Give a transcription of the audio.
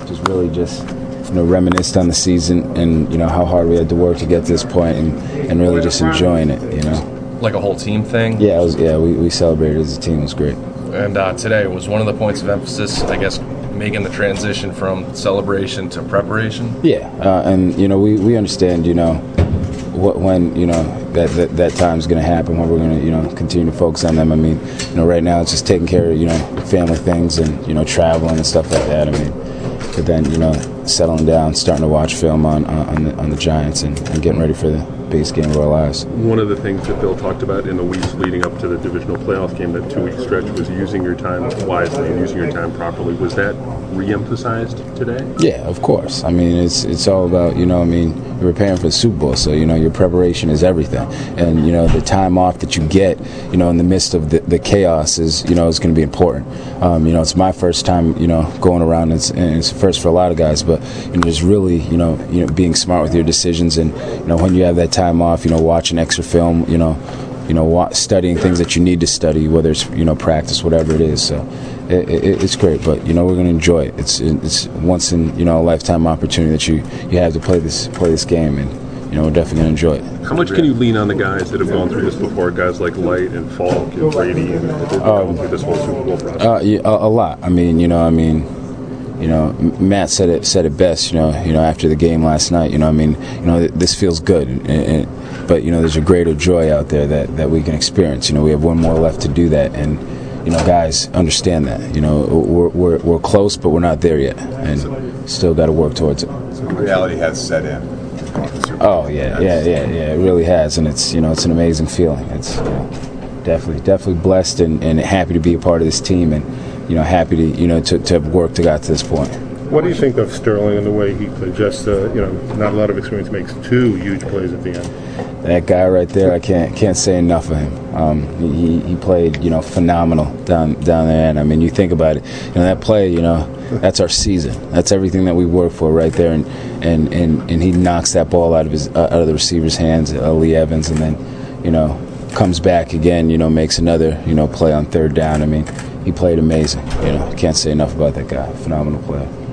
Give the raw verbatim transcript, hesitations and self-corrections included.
just really just you know reminisced on the season and you know how hard we had to work to get to this point and, and really just enjoying it. You know, like a whole team thing. Yeah, it was, yeah, we, we celebrated as a team. It was great. And uh, today was one of the points of emphasis, I guess, making the transition from celebration to preparation. Yeah, uh, and you know we, we understand you know what when you know that that, that time's going to happen when we're going to you know continue to focus on them. I mean, you know, right now it's just taking care of you know family things and you know traveling and stuff like that. I mean, but then you know settling down, starting to watch film on on the, on the Giants and, and getting ready for the biggest game of our lives. One of the things that Bill talked about in the weeks leading up to the divisional playoff game, that two-week stretch, was using your time wisely and using your time properly. Was that re-emphasized today? Yeah, of course. I mean, it's it's all about, you know, I mean, you're preparing for the Super Bowl, so, you know, your preparation is everything. And, you know, the time off that you get, you know, in the midst of the, the chaos is, you know, is going to be important. Um, you know, it's my first time, you know, going around, and it's, and it's first for a lot of guys, but, you know, just really, you know, you know, being smart with your decisions. And, you know, when you have that time off, you know, watching extra film, you know, you know, studying things that you need to study, whether it's, you know, practice, whatever it is. So it, it, it's great, but, you know, we're going to enjoy it. It's it's once in, you know, a lifetime opportunity that you, you have to play this play this game, and, you know, we're definitely going to enjoy it. How much can you lean on the guys that have gone through this before, guys like Light and Falk and Brady, and that have gone um, through this whole Super Bowl process? Uh, yeah, a, a lot. I mean, you know, I mean, you know, Matt said it said it best. You know, you know, after the game last night. You know, I mean, you know, this feels good, and, and, but you know, there's a greater joy out there that, that we can experience. You know, we have one more left to do that, and you know, guys understand that. You know, we're we're, we're close, but we're not there yet, and still got to work towards it. So reality has set in. Oh yeah, yeah, yeah, yeah. It really has, and it's you know, it's an amazing feeling. It's you know, definitely, definitely blessed and, and happy to be a part of this team, and you know, happy to you know to, to have worked to got to this point. What do you think of Sterling and the way he played? Just uh, you know, not a lot of experience, makes two huge plays at the end. That guy right there, I can't can't say enough of him. Um, he he played you know phenomenal down down there, and I mean, you think about it, you know, that play, you know, that's our season. That's everything that we work for right there, and and, and, and he knocks that ball out of his uh, out of the receiver's hands, uh, Lee Evans, and then you know comes back again, you know, makes another you know play on third down. I mean, he played amazing. You know, can't say enough about that guy. Phenomenal player.